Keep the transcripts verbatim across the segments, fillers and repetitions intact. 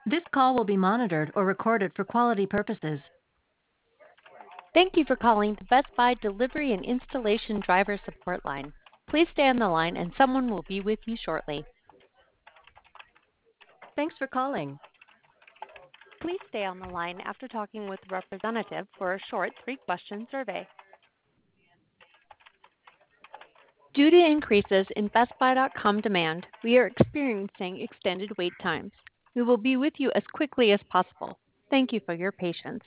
This call will be monitored or recorded for quality purposes. Thank you for calling the Best Buy Delivery and Installation Driver Support Line. Please stay on the line and someone will be with you shortly. Thanks for calling. Please stay on the line after talking with a representative for a short three-question survey. Due to increases in Best Buy dot com demand, we are experiencing extended wait times. We will be with you as quickly as possible. Thank you for your patience.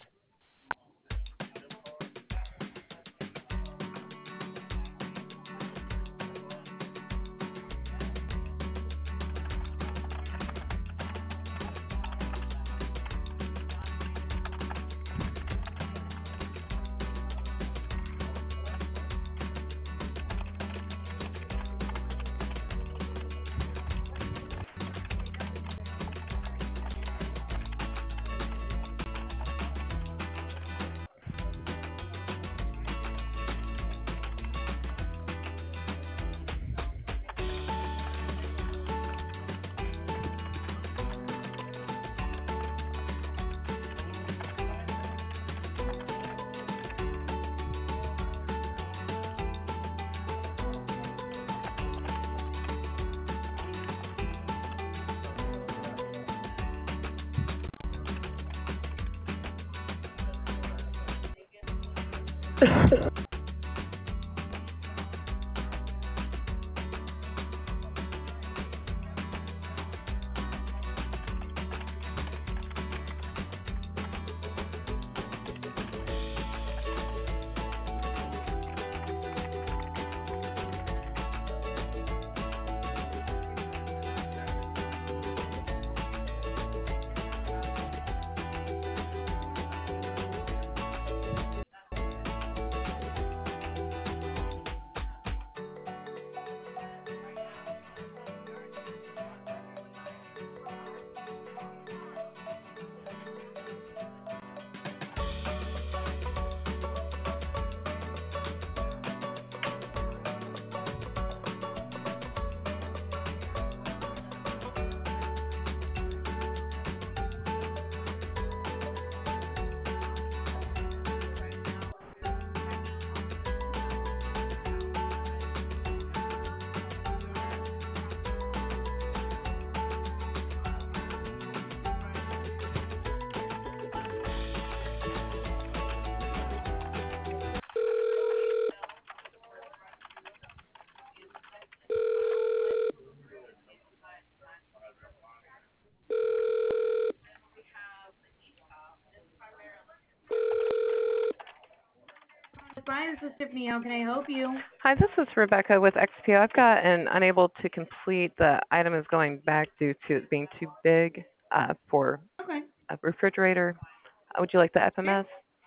Hi, this is Tiffany. How can I help you? Hi, this is Rebecca with X P O. I've got an unable to complete. The item is going back due to it being too big uh, for Okay. a refrigerator. Uh, Would you like the F M Yeah. S?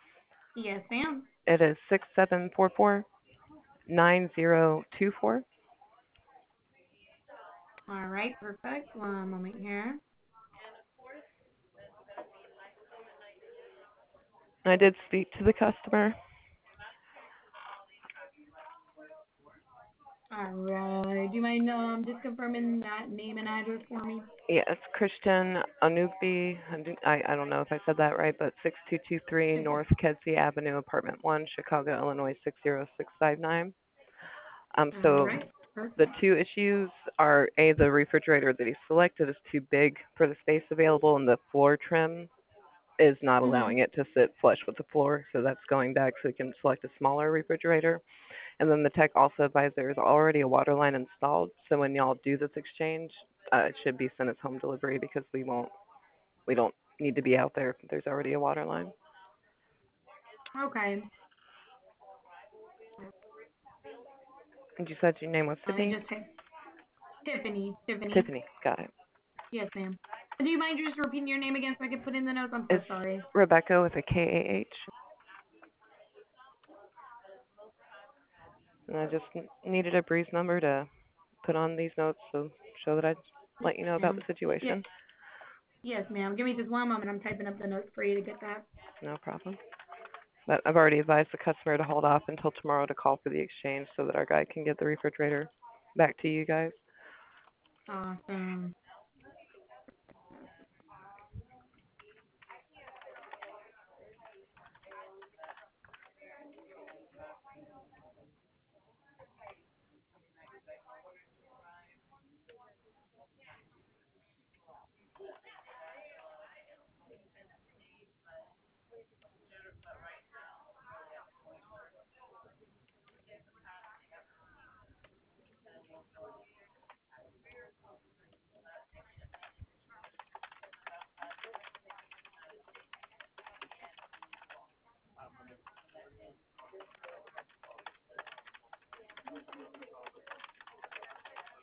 Yes, ma'am. It is six seven four four nine zero two four. All right, perfect. One moment here. I did speak to the customer. All right. Do you mind um just confirming that name and address for me? Yeah, it's Christian Anugbi. I, I don't know if I said that right, but six two two three North Kedzie Avenue, Apartment one, Chicago, Illinois six zero six five nine. Um, All so right. the Perfect. two issues are A, the refrigerator that he selected is too big for the space available, and the floor trim is not Mhm. allowing it to sit flush with the floor, so that's going back so he can select a smaller refrigerator. And then the tech also advised there is already a water line installed, so when y'all do this exchange, uh, it should be sent as home delivery because we won't, we don't need to be out there if there's already a water line. Okay. And you said your name was Let me Tiffany? just say Tiffany. Tiffany. Tiffany, got it. Yes, ma'am. Do you mind just repeating your name again so I can put in the notes? I'm so It's sorry. Rebecca with a K A H. And I just n- needed a breeze number to put on these notes so show that I'd let you know about the Ma'am. Yeah. situation. Yes, ma'am. Give me just one moment. I'm typing up the notes for you to get that. No problem. But I've already advised the customer to hold off until tomorrow to call for the exchange so that our guy can get the refrigerator back to you guys. Awesome.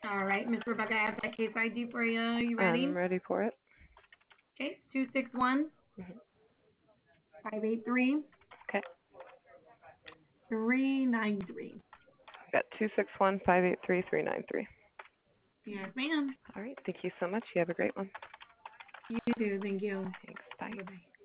All right, Miss Rebecca, I have that case I D for you. You ready? I'm ready for it. Okay, two six one, Mhm. five eight three, Okay. three nine three. Got two six one five eight three three nine three. Yes, ma'am. All right. Thank you so much. You have a great one. You too. Thank you. Thanks. Bye. Bye-bye.